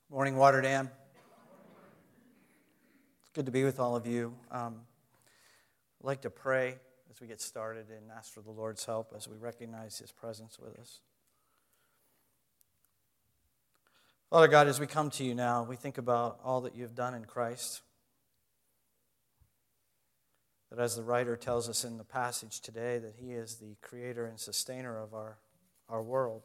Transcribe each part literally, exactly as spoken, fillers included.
Morning, Waterdam. It's good to be with all of you. Um, I'd like to pray as we get started and ask for the Lord's help as we recognize His presence with us. Father God, as we come to you now, we think about all that you've done in Christ. That as the writer tells us in the passage today, that He is the creator and sustainer of our, our world.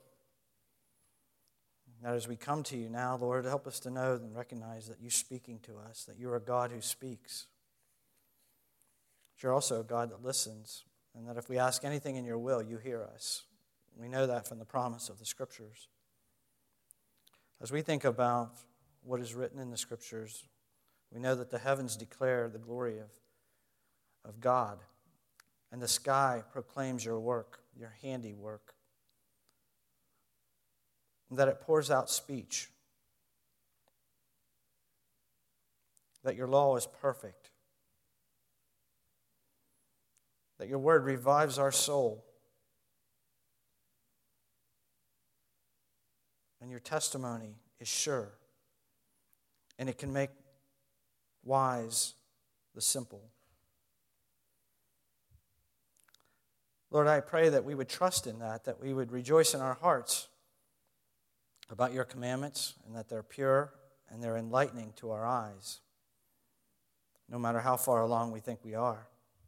That as we come to you now, Lord, help us to know and recognize that you're speaking to us, that you're a God who speaks. But you're also a God that listens, and that if we ask anything in your will, you hear us. We know that from the promise of the Scriptures. As we think about what is written in the Scriptures, we know that the heavens declare the glory of, of God, and the sky proclaims your work, your handiwork. That it pours out speech, that your law is perfect, that your word revives our soul, and your testimony is sure, and it can make wise the simple. Lord, I pray that we would trust in that, that we would rejoice in our hearts about your commandments, and that they're pure and they're enlightening to our eyes, no matter how far along we think we are.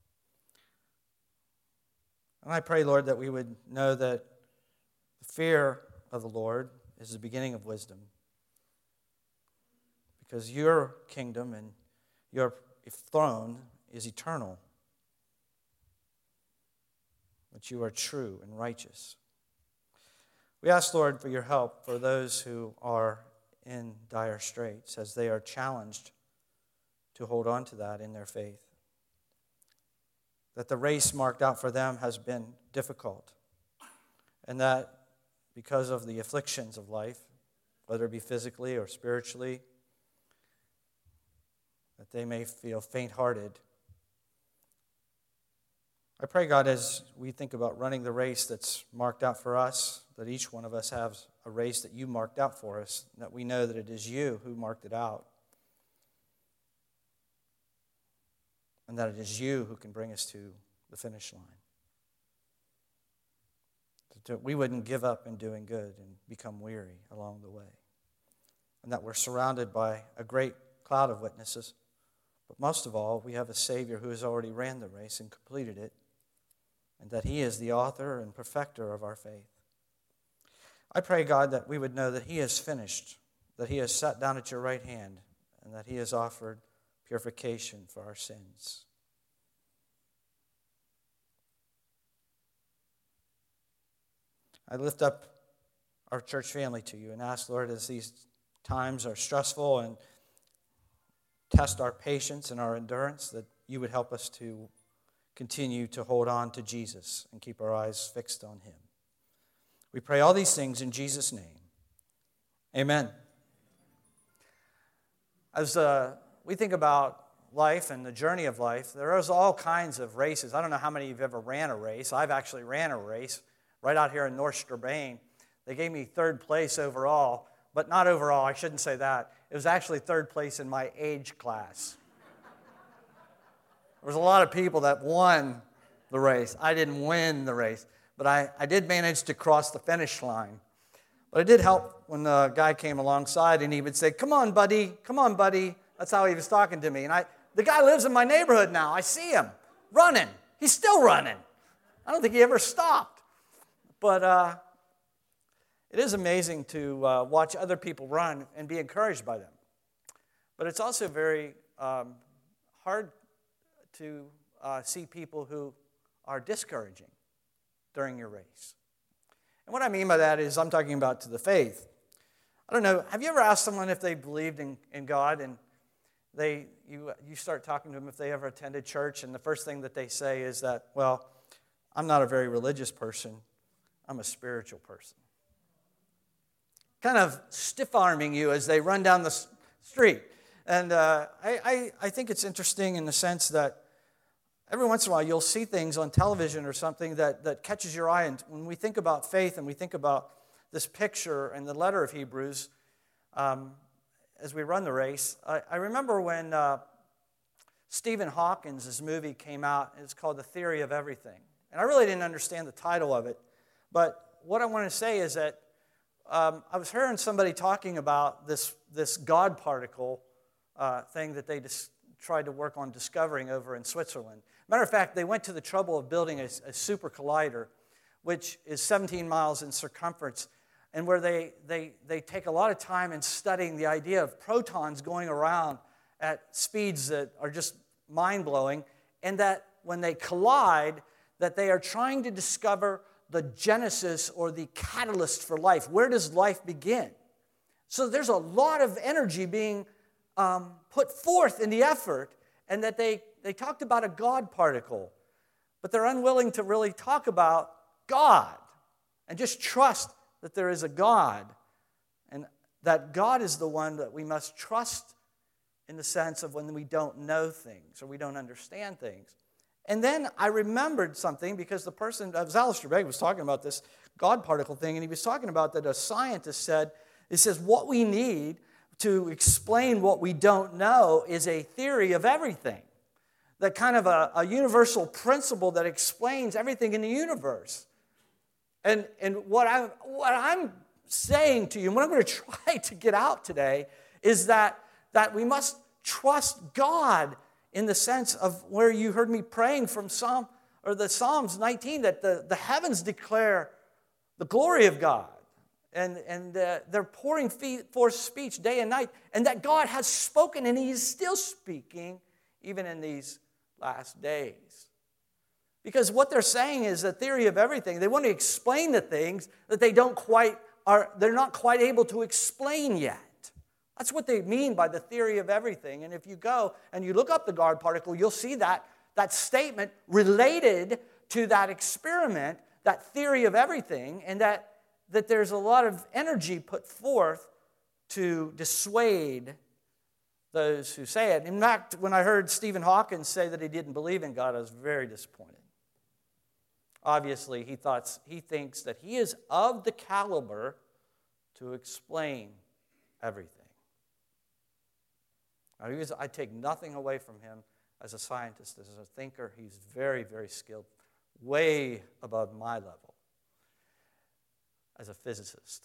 And I pray, Lord, that we would know that the fear of the Lord is the beginning of wisdom, because your kingdom and your throne is eternal, but you are true and righteous. We ask, Lord, for your help for those who are in dire straits as they are challenged to hold on to that in their faith. That the race marked out for them has been difficult, and that because of the afflictions of life, whether it be physically or spiritually, that they may feel faint-hearted. I pray, God, as we think about running the race that's marked out for us, that each one of us has a race that you marked out for us, that we know that it is you who marked it out, and that it is you who can bring us to the finish line. That we wouldn't give up in doing good and become weary along the way, and that we're surrounded by a great cloud of witnesses, but most of all, we have a Savior who has already ran the race and completed it, and that He is the author and perfecter of our faith. I pray, God, that we would know that He is finished, that He has sat down at your right hand, and that He has offered purification for our sins. I lift up our church family to you and ask, Lord, as these times are stressful and test our patience and our endurance, that you would help us to continue to hold on to Jesus and keep our eyes fixed on Him. We pray all these things in Jesus' name. Amen. As uh, we think about life and the journey of life, there is all kinds of races. I don't know how many of you have ever ran a race. I've actually ran a race right out here in North Strabane. They gave me third place overall, but not overall, I shouldn't say that. It was actually third place in my age class. There was a lot of people that won the race. I didn't win the race, but I, I did manage to cross the finish line. But it did help when the guy came alongside and he would say, "Come on, buddy, come on, buddy." That's how he was talking to me. And I, the guy lives in my neighborhood now. I see him running. He's still running. I don't think he ever stopped. But uh, it is amazing to uh, watch other people run and be encouraged by them. But it's also very um, hard to uh, see people who are discouraging during your race. And what I mean by that is I'm talking about to the faith. I don't know, have you ever asked someone if they believed in, in God, and they you you start talking to them if they ever attended church, and the first thing that they say is that, well, I'm not a very religious person, I'm a spiritual person. Kind of stiff-arming you as they run down the street. And uh, I, I, I think it's interesting in the sense that every once in a while you'll see things on television or something that, that catches your eye. And when we think about faith and we think about this picture and the letter of Hebrews, um, as we run the race, I, I remember when uh, Stephen Hawkins' movie came out. It's called The Theory of Everything. And I really didn't understand the title of it. But what I want to say is that um, I was hearing somebody talking about this, this God particle uh, thing that they dis- tried to work on discovering over in Switzerland. Matter of fact, they went to the trouble of building a, a super collider, which is seventeen miles in circumference, and where they, they, they take a lot of time in studying the idea of protons going around at speeds that are just mind-blowing, and that when they collide, that they are trying to discover the genesis or the catalyst for life. Where does life begin? So there's a lot of energy being um, put forth in the effort, and that they, they talked about a God particle, but they're unwilling to really talk about God and just trust that there is a God, and that God is the one that we must trust in the sense of when we don't know things or we don't understand things. And then I remembered something, because the person, uh, Alistair Begg was talking about this God particle thing, and he was talking about that a scientist said, he says, what we need to explain what we don't know is a theory of everything. That kind of a, a universal principle that explains everything in the universe. And, and what, I, what I'm saying to you, and what I'm going to try to get out today, is that, that we must trust God in the sense of where you heard me praying from Psalm, or the Psalms nineteen, that the, the heavens declare the glory of God. And, and uh, they're pouring forth speech day and night. And that God has spoken, and He is still speaking, even in these last days. Because what they're saying is the theory of everything. They want to explain the things that they don't quite are, they're not quite able to explain yet. That's what they mean by the theory of everything. And if you go and you look up the God particle, you'll see that, that statement related to that experiment, that theory of everything, and that, that there's a lot of energy put forth to dissuade those who say it. In fact, when I heard Stephen Hawkins say that he didn't believe in God, I was very disappointed. Obviously, he thought, he thinks that he is of the caliber to explain everything. Now, he was, I take nothing away from him as a scientist, as a thinker. He's very, very skilled, way above my level as a physicist.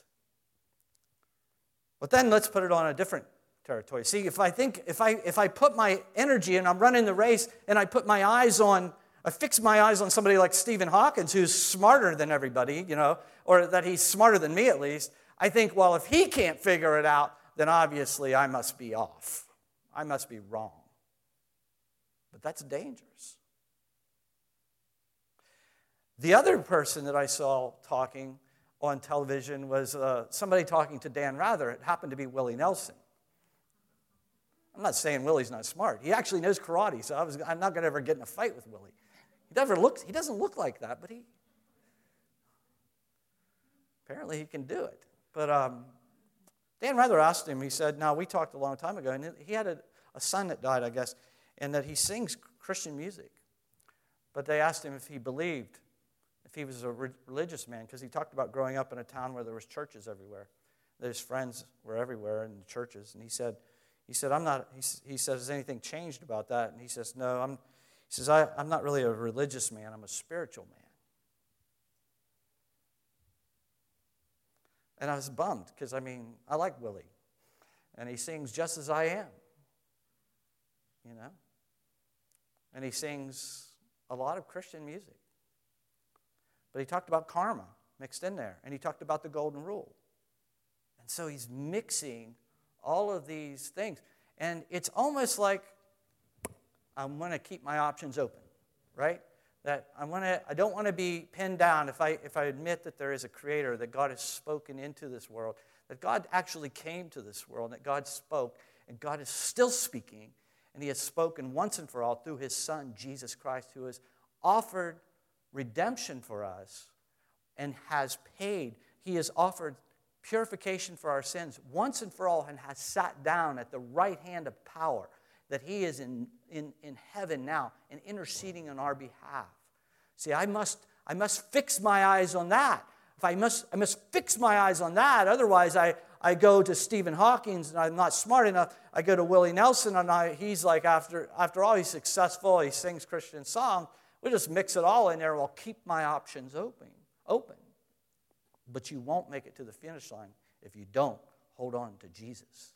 But then let's put it on a different territory. See, if I think, if I if I put my energy and I'm running the race and I put my eyes on, I fix my eyes on somebody like Stephen Hawkins, who's smarter than everybody, you know, or that he's smarter than me at least, I think, well, if he can't figure it out, then obviously I must be off. I must be wrong. But that's dangerous. The other person that I saw talking on television was uh, somebody talking to Dan Rather. It happened to be Willie Nelson. I'm not saying Willie's not smart. He actually knows karate, so I was, I'm not going to ever get in a fight with Willie. He never looks, he doesn't look like that, but he apparently he can do it. But um, Dan Rather asked him, he said, now, we talked a long time ago, and he had a, a son that died, I guess, and that he sings Christian music. But they asked him if he believed, if he was a re- religious man, because he talked about growing up in a town where there was churches everywhere. His friends were everywhere in the churches, and he said, he said, I'm not, he, he says, has anything changed about that? And he says, no, I'm, he says, I, I'm not really a religious man, I'm a spiritual man. And I was bummed, because, I mean, I like Willie. And he sings just as I am, you know. And he sings a lot of Christian music. But he talked about karma mixed in there. And he talked about the golden rule. And so he's mixing all of these things. And it's almost like I'm going to keep my options open, right? That I want to, I don't want to be pinned down if I if I admit that there is a creator, that God has spoken into this world, that God actually came to this world, that God spoke, and God is still speaking, and He has spoken once and for all through His Son, Jesus Christ, who has offered redemption for us and has paid. He has offered purification for our sins once and for all, and has sat down at the right hand of power, that He is in, in, in heaven now and interceding on our behalf. See, I must, I must fix my eyes on that. If I must, I must fix my eyes on that. Otherwise, I, I go to Stephen Hawking and I'm not smart enough. I go to Willie Nelson and I, he's like, after, after all, he's successful. He sings Christian songs. We just mix it all in there. We'll keep my options open. open. But you won't make it to the finish line if you don't hold on to Jesus.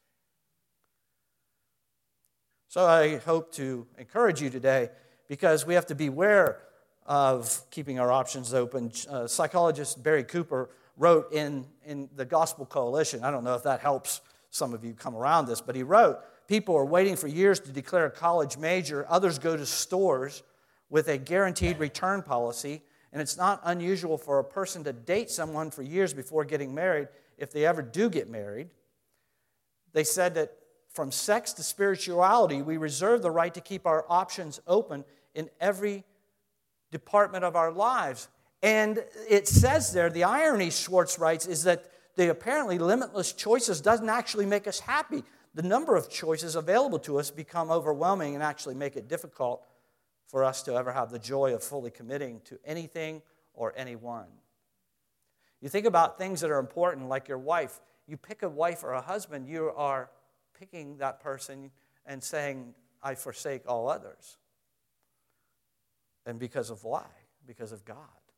So I hope to encourage you today, because we have to beware of keeping our options open. Uh, psychologist Barry Cooper wrote in, in the Gospel Coalition, I don't know if that helps some of you come around this, but he wrote, people are waiting for years to declare a college major. Others go to stores with a guaranteed return policy, and it's not unusual for a person to date someone for years before getting married, if they ever do get married. They said that from sex to spirituality, we reserve the right to keep our options open in every department of our lives. And it says there, the irony, Schwartz writes, is that the apparently limitless choices doesn't actually make us happy. The number of choices available to us become overwhelming and actually make it difficult for us to ever have the joy of fully committing to anything or anyone. You think about things that are important, like your wife. You pick a wife or a husband, you are picking that person and saying, I forsake all others. And because of why? Because of God.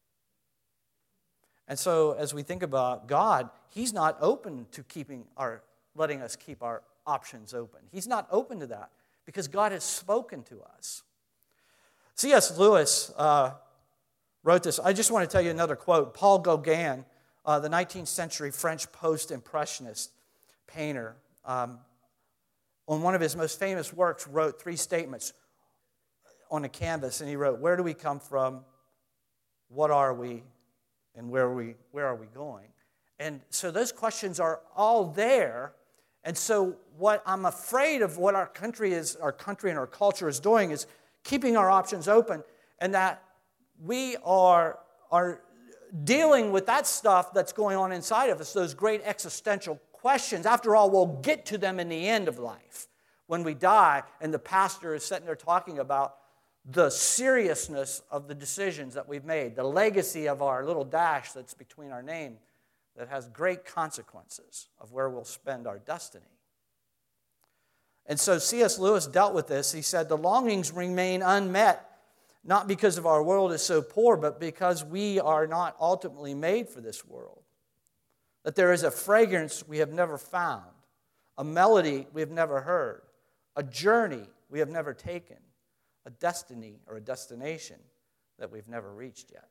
And so as we think about God, He's not open to keeping our, letting us keep our options open. He's not open to that because God has spoken to us. C S Lewis uh, wrote this. I just want to tell you another quote. Paul Gauguin, uh, the nineteenth century French post-impressionist painter, um, on one of his most famous works, wrote three statements on a canvas, and he wrote, where do we come from, what are we, and where are we, where are we going? And so those questions are all there. And so what I'm afraid of what our country is, our country and our culture is doing is keeping our options open, and that we are, are dealing with that stuff that's going on inside of us, those great existential questions. After all, we'll get to them in the end of life when we die, and the pastor is sitting there talking about the seriousness of the decisions that we've made, the legacy of our little dash that's between our name that has great consequences of where we'll spend our destiny. And so C S Lewis dealt with this. He said, the longings remain unmet, not because of our world is so poor, but because we are not ultimately made for this world. That there is a fragrance we have never found, a melody we have never heard, a journey we have never taken, a destiny or a destination that we've never reached yet.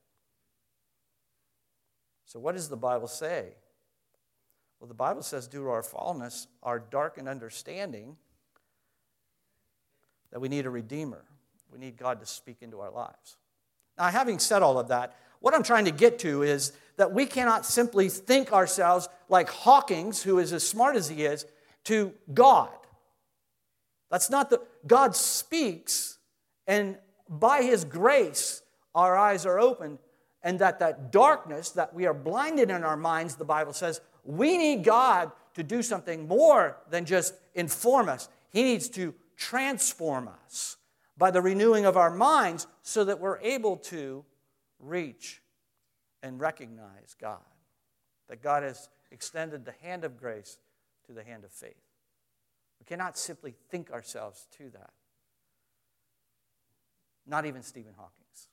So what does the Bible say? Well, the Bible says, due to our fallenness, our darkened understanding, that we need a Redeemer. We need God to speak into our lives. Now, having said all of that, what I'm trying to get to is that we cannot simply think ourselves like Hawkins, who is as smart as he is, to God. That's not the... God speaks, and by His grace, our eyes are opened, and that that darkness, that we are blinded in our minds, the Bible says, we need God to do something more than just inform us. He needs to transform us by the renewing of our minds so that we're able to reach and recognize God. That God has extended the hand of grace to the hand of faith. We cannot simply think ourselves to that. Not even Stephen Hawking's.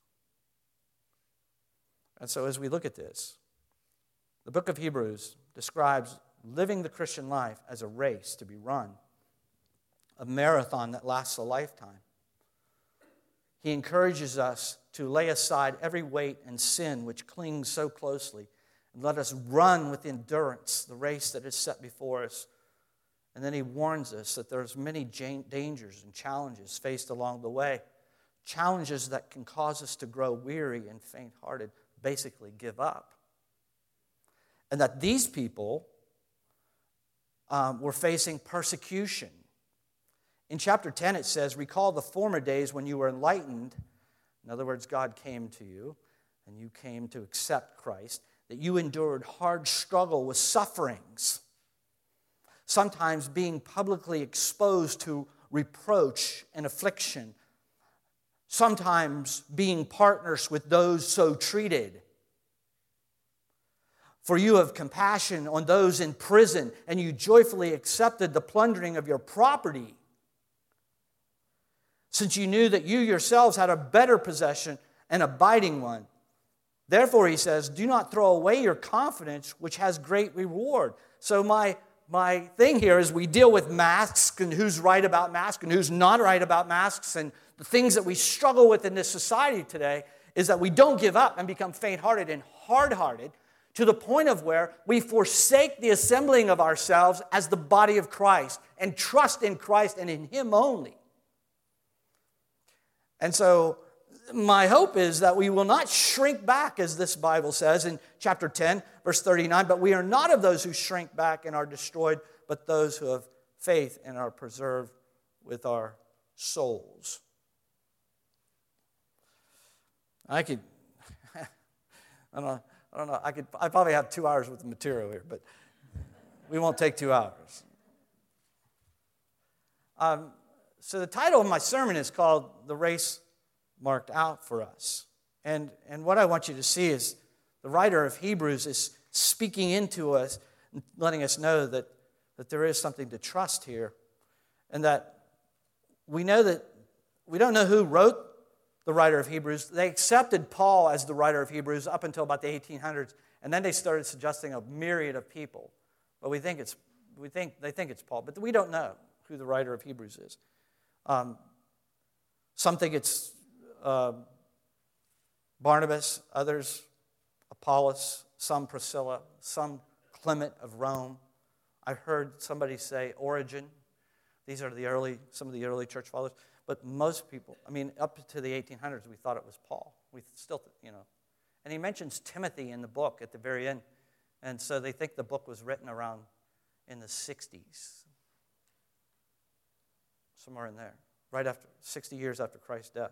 And so as we look at this, the book of Hebrews describes living the Christian life as a race to be run, a marathon that lasts a lifetime. He encourages us to lay aside every weight and sin which clings so closely, and let us run with endurance the race that is set before us. And then he warns us that there's many dangers and challenges faced along the way, challenges that can cause us to grow weary and faint-hearted, basically give up. And that these people um, were facing persecution. In chapter ten it says, recall the former days when you were enlightened. In other words, God came to you and you came to accept Christ, that you endured hard struggle with sufferings, sometimes being publicly exposed to reproach and affliction, sometimes being partners with those so treated. For you have compassion on those in prison, and you joyfully accepted the plundering of your property, since you knew that you yourselves had a better possession, an abiding one. Therefore, he says, do not throw away your confidence, which has great reward. So my, my thing here is we deal with masks and who's right about masks and who's not right about masks, and the things that we struggle with in this society today is that we don't give up and become faint-hearted and hard-hearted, to the point of where we forsake the assembling of ourselves as the body of Christ and trust in Christ and in Him only. And so my hope is that we will not shrink back, as this Bible says in chapter ten, verse thirty-nine, but we are not of those who shrink back and are destroyed, but those who have faith and are preserved with our souls. I could, I don't know. I don't know, I could. I probably have two hours worth of material here, but we won't take two hours. Um, so the title of my sermon is called The Race Marked Out for Us. And, and what I want you to see is the writer of Hebrews is speaking into us, letting us know that, that there is something to trust here, and that we know that we don't know who wrote the writer of Hebrews. They accepted Paul as the writer of Hebrews up until about the eighteen hundreds, and then they started suggesting a myriad of people. But we think it's we think they think it's Paul, but we don't know who the writer of Hebrews is. Um, some think it's uh, Barnabas, others Apollos, some Priscilla, some Clement of Rome. I heard somebody say Origen. These are the early some of the early church fathers. But most people, I mean, up to the eighteen hundreds, we thought it was Paul. We still, you know. And he mentions Timothy in the book at the very end. And so they think the book was written around in the sixties. Somewhere in there. Right after, sixty years after Christ's death.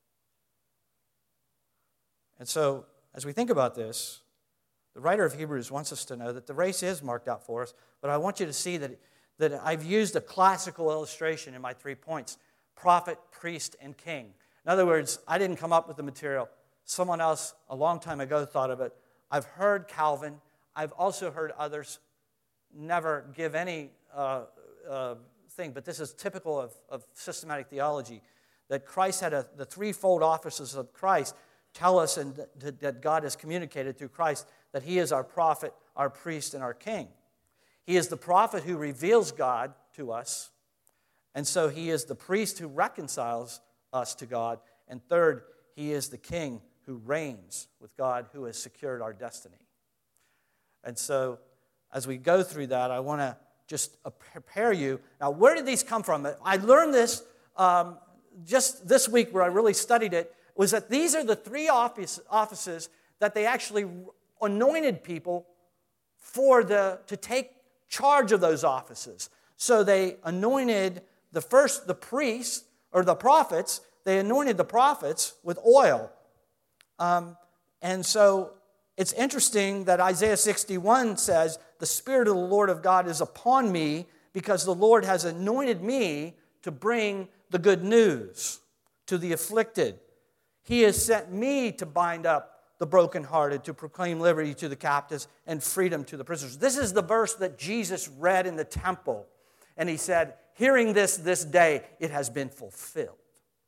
And so, as we think about this, the writer of Hebrews wants us to know that the race is marked out for us. But I want you to see that, that I've used a classical illustration in my three points. Prophet, priest, and king. In other words, I didn't come up with the material. Someone else a long time ago thought of it. I've heard Calvin. I've also heard others never give any uh, uh, thing, but this is typical of, of systematic theology, that Christ had a, the threefold offices of Christ tell us and that, that God has communicated through Christ that He is our prophet, our priest, and our king. He is the prophet who reveals God to us. And so He is the priest who reconciles us to God. And third, He is the king who reigns with God, who has secured our destiny. And so as we go through that, I want to just prepare you. Now, where did these come from? I learned this um, just this week where I really studied it, was that these are the three office, offices that they actually anointed people for the to take charge of those offices. So they anointed the first, the priests, or the prophets, they anointed the prophets with oil. Um, and so it's interesting that Isaiah sixty-one says, the Spirit of the Lord of God is upon me because the Lord has anointed me to bring the good news to the afflicted. He has sent me to bind up the brokenhearted, to proclaim liberty to the captives and freedom to the prisoners. This is the verse that Jesus read in the temple. And He said, hearing this this day, it has been fulfilled.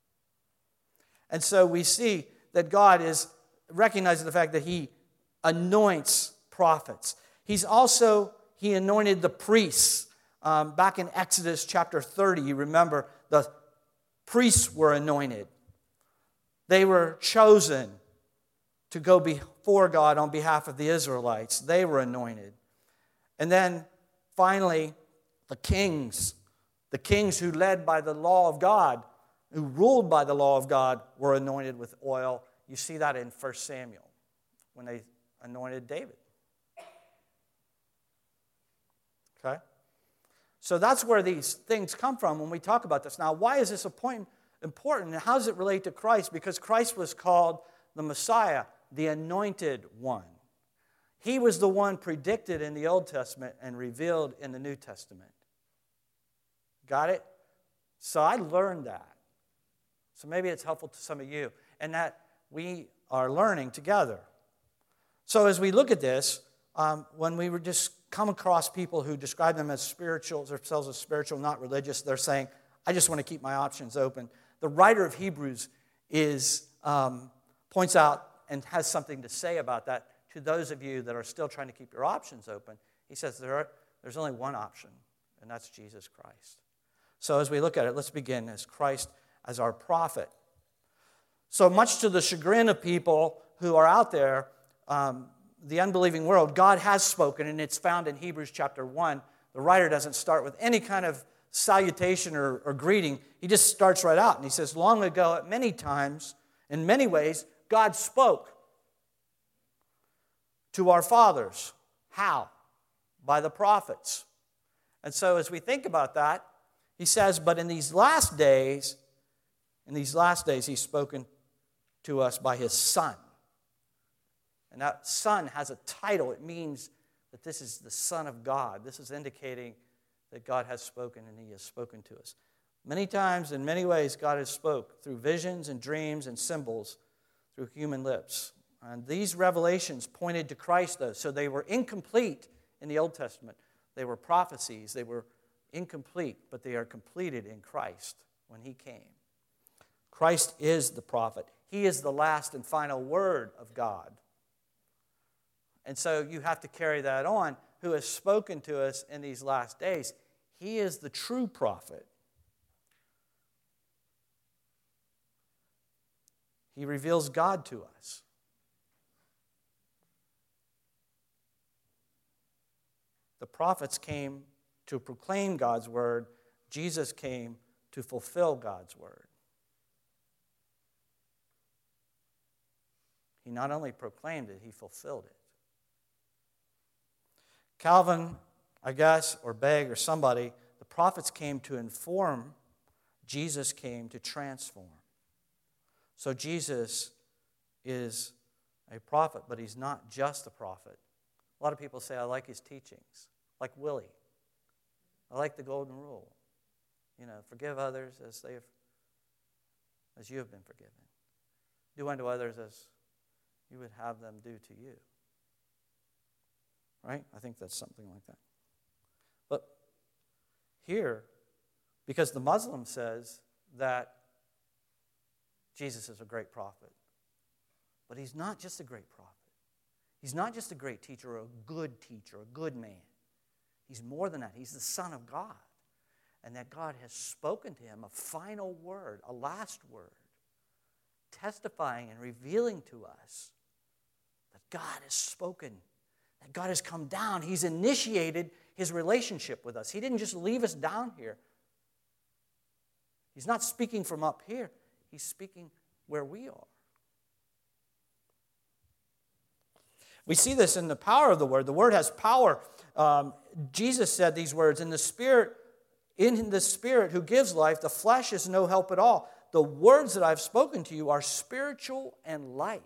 And so we see that God is recognizing the fact that He anoints prophets. He's also, He anointed the priests. Um, back in Exodus chapter thirty, you remember, the priests were anointed. They were chosen to go before God on behalf of the Israelites. They were anointed. And then finally, the kings, the kings who led by the law of God, who ruled by the law of God, were anointed with oil. You see that in First Samuel when they anointed David. Okay? So that's where these things come from when we talk about this. Now, why is this a point important, and how does it relate to Christ? Because Christ was called the Messiah, the anointed one. He was the one predicted in the Old Testament and revealed in the New Testament. Got it? So I learned that. So maybe it's helpful to some of you, and that we are learning together. So as we look at this, um, when we were just come across people who describe them as spiritual, themselves as spiritual, not religious, they're saying, I just want to keep my options open. The writer of Hebrews is um, points out and has something to say about that to those of you that are still trying to keep your options open. He says there are, there's only one option, and that's Jesus Christ. So as we look at it, let's begin as Christ as our prophet. So much to the chagrin of people who are out there, um, the unbelieving world, God has spoken, and it's found in Hebrews chapter one. The writer doesn't start with any kind of salutation or, or greeting. He just starts right out, and he says, long ago, at many times, in many ways, God spoke to our fathers. How? By the prophets. And so as we think about that, he says, but in these last days, in these last days, he's spoken to us by his Son. And that Son has a title. It means that this is the Son of God. This is indicating that God has spoken, and he has spoken to us. Many times, in many ways, God has spoke through visions and dreams and symbols through human lips. And these revelations pointed to Christ, though, so they were incomplete in the Old Testament. They were prophecies. They were incomplete, but they are completed in Christ when he came. Christ is the prophet. He is the last and final word of God. And so you have to carry that on. Who has spoken to us in these last days? He is the true prophet. He reveals God to us. The prophets came to proclaim God's word. Jesus came to fulfill God's word. He not only proclaimed it, he fulfilled it. Calvin, I guess, or Begg, or somebody, the prophets came to inform. Jesus came to transform. So Jesus is a prophet, but he's not just a prophet. A lot of people say, I like his teachings, like Willie. I like the golden rule. You know, forgive others as they have, as you have been forgiven. Do unto others as you would have them do to you. Right? I think that's something like that. But here, because the Muslim says that Jesus is a great prophet, but he's not just a great prophet. He's not just a great teacher or a good teacher, a good man. He's more than that. He's the Son of God. And that God has spoken to him a final word, a last word, testifying and revealing to us that God has spoken, that God has come down. He's initiated his relationship with us. He didn't just leave us down here. He's not speaking from up here. He's speaking where we are. We see this in the power of the Word. The Word has power. Um, Jesus said these words, in the Spirit, in the Spirit who gives life, the flesh is no help at all. The words that I've spoken to you are spiritual and life.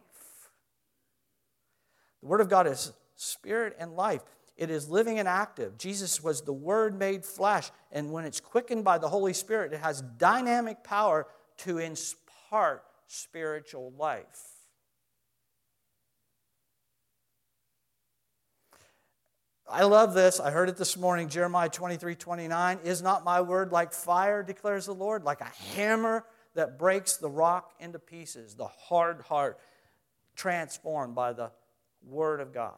The Word of God is spirit and life. It is living and active. Jesus was the Word made flesh, and when it's quickened by the Holy Spirit, it has dynamic power to impart spiritual life. I love this. I heard it this morning. Jeremiah twenty-three twenty-nine. Is not my word like fire, declares the Lord, like a hammer that breaks the rock into pieces, the hard heart transformed by the word of God.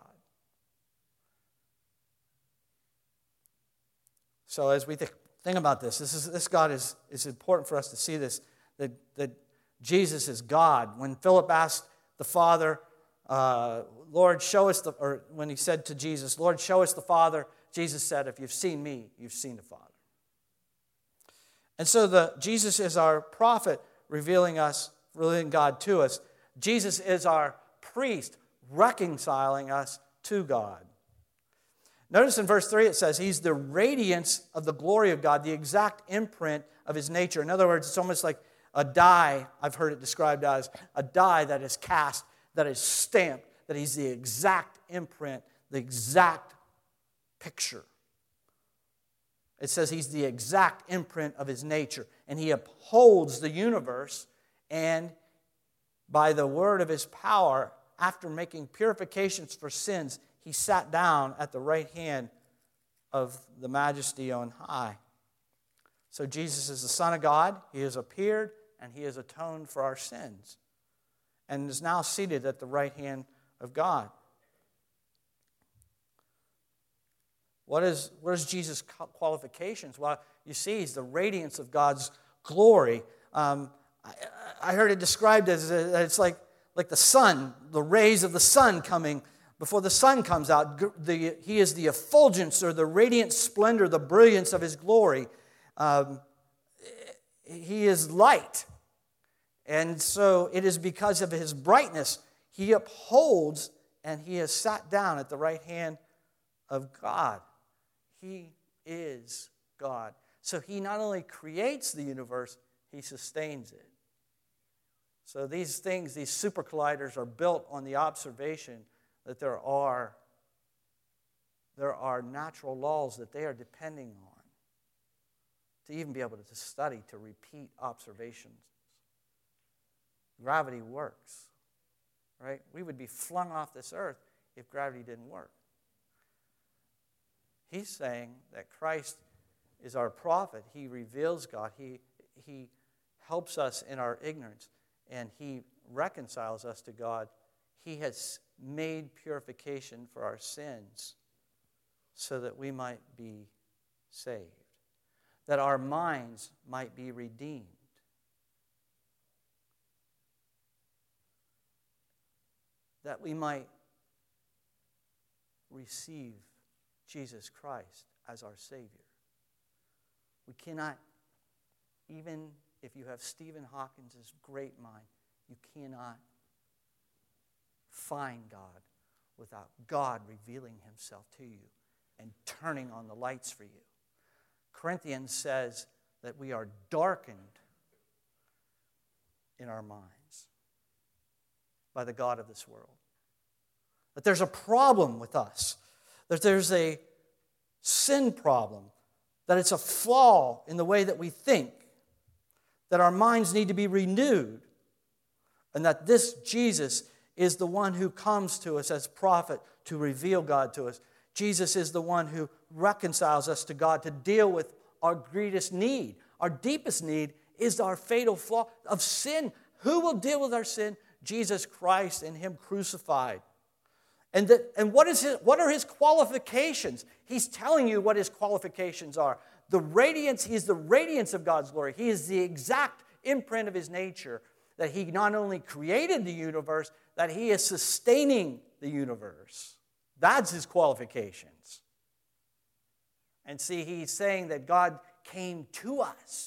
So as we think, think about this, this is this God is, is important for us to see this, that, that Jesus is God. When Philip asked the Father, uh, Lord, show us the, or when he said to Jesus, Lord, show us the Father, Jesus said, if you've seen me, you've seen the Father. And so the Jesus is our prophet, revealing us, revealing God to us. Jesus is our priest, reconciling us to God. Notice in verse three it says, he's the radiance of the glory of God, the exact imprint of his nature. In other words, it's almost like a die, I've heard it described as, a die that is cast, that is stamped, that he's the exact imprint, the exact picture. It says he's the exact imprint of his nature, and he upholds the universe, and by the word of his power, after making purifications for sins, he sat down at the right hand of the Majesty on high. So Jesus is the Son of God. He has appeared, and he has atoned for our sins, and is now seated at the right hand of God. What is, what is Jesus' qualifications? Well, you see, he's the radiance of God's glory. Um, I, I heard it described as a, it's like, like the sun, the rays of the sun coming before the sun comes out. The, he is the effulgence or the radiant splendor, the brilliance of his glory. Um, he is light. And so it is because of his brightness he upholds, and he has sat down at the right hand of God. He is God. So he not only creates the universe, he sustains it. So these things, these super colliders, are built on the observation that there are, there are natural laws that they are depending on to even be able to study, to repeat observations. Gravity works, right? We would be flung off this earth if gravity didn't work. He's saying that Christ is our prophet. He reveals God. He, he helps us in our ignorance, and he reconciles us to God. He has made purification for our sins so that we might be saved, that our minds might be redeemed. That we might receive Jesus Christ as our Savior. We cannot, even if you have Stephen Hawkins' great mind, you cannot find God without God revealing himself to you and turning on the lights for you. Corinthians says that we are darkened in our minds by the god of this world. That there's a problem with us. That there's a sin problem. That it's a flaw in the way that we think. That our minds need to be renewed. And that this Jesus is the one who comes to us as prophet to reveal God to us. Jesus is the one who reconciles us to God to deal with our greatest need. Our deepest need is our fatal flaw of sin. Who will deal with our sin? Jesus Christ and him crucified. And, that, and what, is his, what are his qualifications? He's telling you what his qualifications are. The radiance, he is the radiance of God's glory. He is the exact imprint of his nature, that he not only created the universe, that he is sustaining the universe. That's his qualifications. And see, he's saying that God came to us.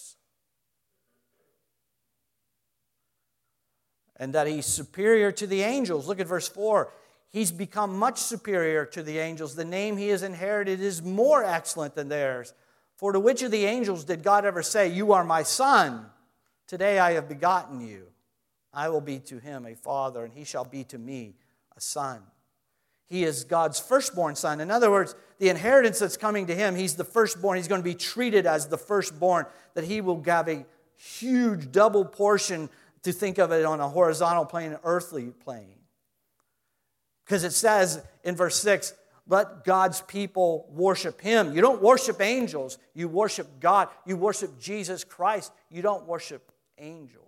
And that he's superior to the angels. Look at verse four. He's become much superior to the angels. The name he has inherited is more excellent than theirs. For to which of the angels did God ever say, "You are my son. Today I have begotten you. I will be to him a father, and he shall be to me a son." He is God's firstborn son. In other words, the inheritance that's coming to him, he's the firstborn. He's going to be treated as the firstborn, that he will have a huge double portion, to think of it on a horizontal plane, an earthly plane. Because it says in verse six, let God's people worship him. You don't worship angels. You worship God. You worship Jesus Christ. You don't worship angels.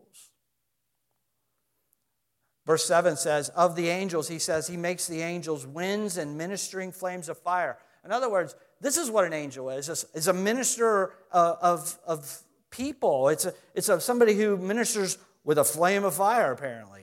Verse seven says, of the angels, he says, he makes the angels winds and ministering flames of fire. In other words, this is what an angel is. It's a minister of, of people. It's, a, it's a, somebody who ministers with a flame of fire, apparently.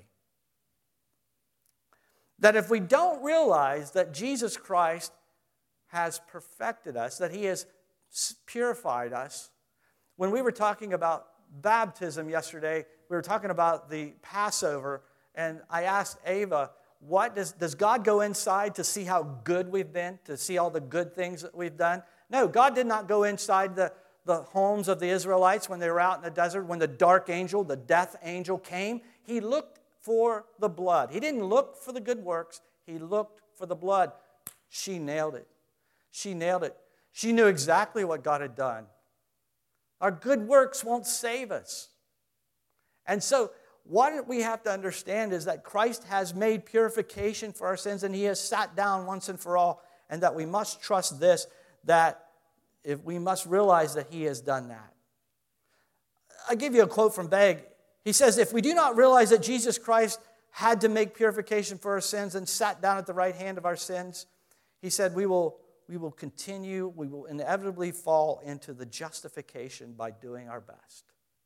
That if we don't realize that Jesus Christ has perfected us, that he has purified us. When we were talking about baptism yesterday, we were talking about the Passover, and I asked Ava, what does, does God go inside to see how good we've been, to see all the good things that we've done? No, God did not go inside the the homes of the Israelites when they were out in the desert, when the dark angel, the death angel came. He looked for the blood. He didn't look for the good works. He looked for the blood. She nailed it. She nailed it. She knew exactly what God had done. Our good works won't save us. And so what we have to understand is that Christ has made purification for our sins, and he has sat down once and for all, and that we must trust this, that if we must realize that he has done that. I give you a quote from Begg. He says, if we do not realize that Jesus Christ had to make purification for our sins and sat down at the right hand of our sins, he said, we will, we will continue, we will inevitably fall into the justification by doing our best.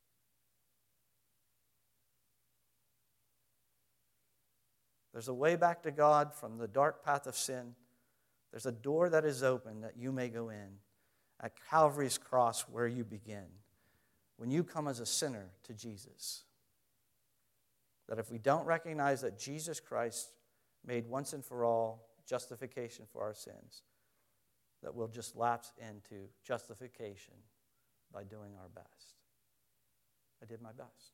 There's a way back to God from the dark path of sin. There's a door that is open that you may go in at Calvary's cross where you begin. When you come as a sinner to Jesus, that if we don't recognize that Jesus Christ made once and for all justification for our sins, that we'll just lapse into justification by doing our best. I did my best.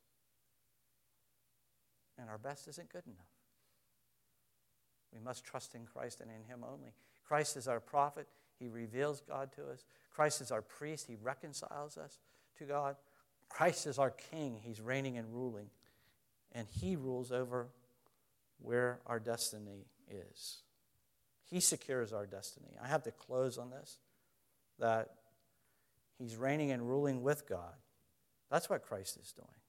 And our best isn't good enough. We must trust in Christ and in him only. Christ is our prophet. He reveals God to us. Christ is our priest. He reconciles us to God. Christ is our king. He's reigning and ruling. And he rules over where our destiny is. He secures our destiny. I have to close on this, that he's reigning and ruling with God. That's what Christ is doing.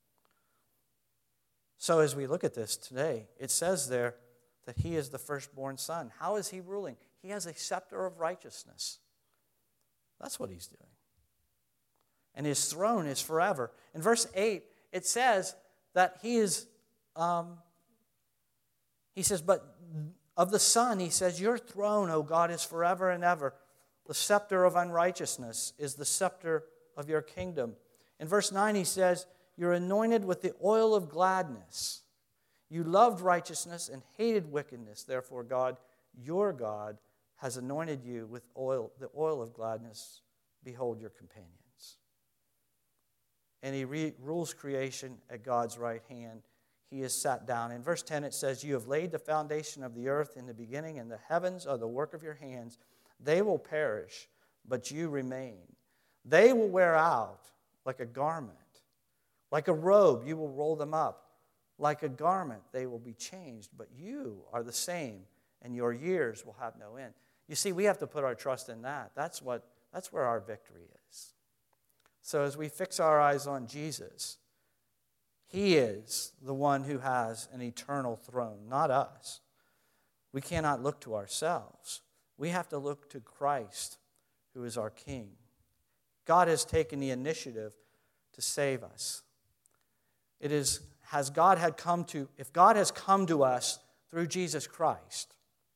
So as we look at this today, it says there that he is the firstborn son. How is he ruling? He has a scepter of righteousness. That's what he's doing. And his throne is forever. In verse eight, it says that he is, um, he says, but of the Son, he says, your throne, O God, is forever and ever. The scepter of unrighteousness is the scepter of your kingdom. In verse nine, he says, you're anointed with the oil of gladness. You loved righteousness and hated wickedness. Therefore, God, your God, has anointed you with oil, the oil of gladness. Behold your companions. And he re- rules creation at God's right hand. He is sat down. In verse ten, it says, you have laid the foundation of the earth in the beginning, and the heavens are the work of your hands. They will perish, but you remain. They will wear out like a garment. Like a robe, you will roll them up. Like a garment, they will be changed, but you are the same, and your years will have no end. You see, we have to put our trust in that. That's what, that's where our victory is. So as we fix our eyes on Jesus, he is the one who has an eternal throne, not us. We cannot look to ourselves. We have to look to Christ, who is our King. God has taken the initiative to save us. It is, has God had come to, if God has come to us through Jesus Christ,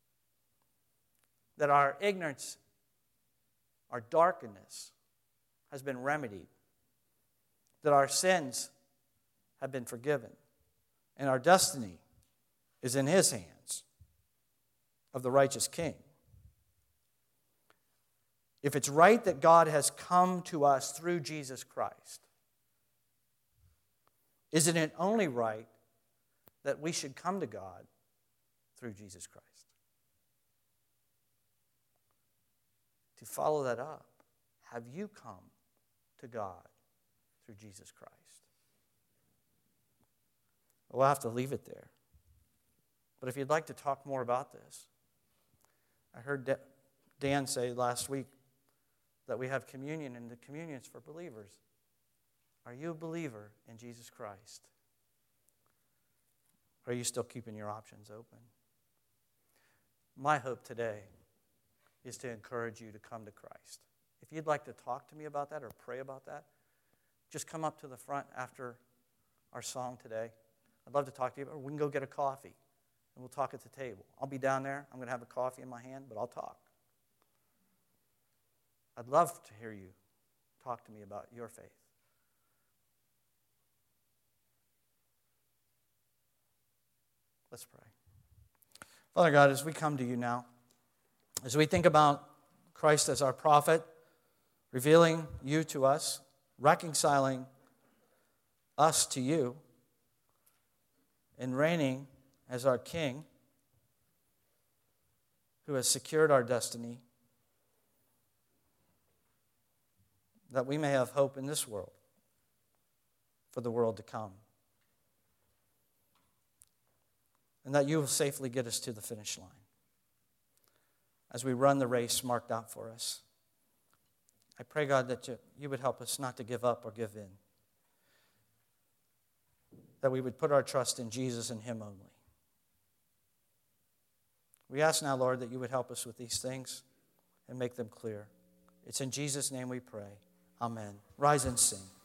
that our ignorance, our darkness has been remedied, that our sins have been forgiven, and our destiny is in his hands of the righteous King. If it's right that God has come to us through Jesus Christ, isn't it only right that we should come to God through Jesus Christ? To follow that up, have you come to God through Jesus Christ? We'll have to leave it there. But if you'd like to talk more about this, I heard Dan say last week that we have communion, and the communion's for believers. Are you a believer in Jesus Christ? Or are you still keeping your options open? My hope today is to encourage you to come to Christ. If you'd like to talk to me about that or pray about that, just come up to the front after our song today. I'd love to talk to you, or we can go get a coffee, and we'll talk at the table. I'll be down there. I'm going to have a coffee in my hand, but I'll talk. I'd love to hear you talk to me about your faith. Let's pray. Father God, as we come to you now, as we think about Christ as our prophet, revealing you to us, reconciling us to you, and reigning as our King, who has secured our destiny, that we may have hope in this world for the world to come. and that you will safely get us to the finish line as we run the race marked out for us. I pray, God, that you, you would help us not to give up or give in, that we would put our trust in Jesus and Him only. We ask now, Lord, that you would help us with these things and make them clear. It's in Jesus' name we pray. Amen. Rise and sing.